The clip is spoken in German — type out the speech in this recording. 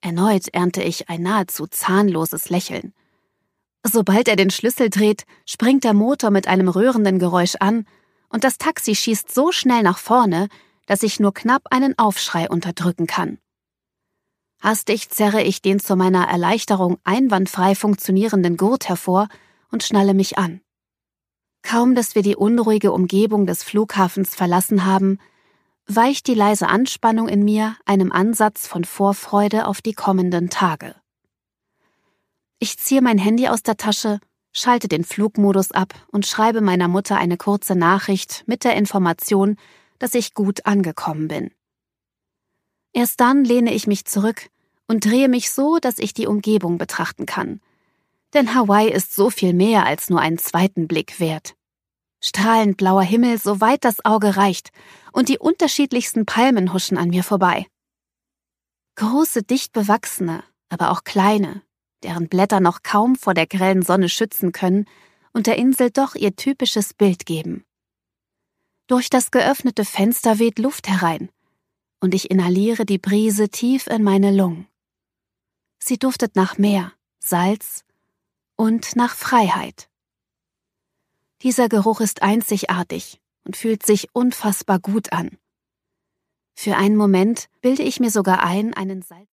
Erneut ernte ich ein nahezu zahnloses Lächeln. Sobald er den Schlüssel dreht, springt der Motor mit einem rührenden Geräusch an und das Taxi schießt so schnell nach vorne, dass ich nur knapp einen Aufschrei unterdrücken kann. Hastig zerre ich den zu meiner Erleichterung einwandfrei funktionierenden Gurt hervor und schnalle mich an. Kaum, dass wir die unruhige Umgebung des Flughafens verlassen haben, weicht die leise Anspannung in mir einem Ansatz von Vorfreude auf die kommenden Tage. Ich ziehe mein Handy aus der Tasche, schalte den Flugmodus ab und schreibe meiner Mutter eine kurze Nachricht mit der Information, dass ich gut angekommen bin. Erst dann lehne ich mich zurück und drehe mich so, dass ich die Umgebung betrachten kann. Denn Hawaii ist so viel mehr als nur einen zweiten Blick wert. Strahlend blauer Himmel, soweit das Auge reicht, und die unterschiedlichsten Palmen huschen an mir vorbei. Große, dicht bewachsene, aber auch kleine, deren Blätter noch kaum vor der grellen Sonne schützen können und der Insel doch ihr typisches Bild geben. Durch das geöffnete Fenster weht Luft herein, und ich inhaliere die Brise tief in meine Lungen. Sie duftet nach Meer, Salz und nach Freiheit. Dieser Geruch ist einzigartig und fühlt sich unfassbar gut an. Für einen Moment bilde ich mir sogar ein, einen Salz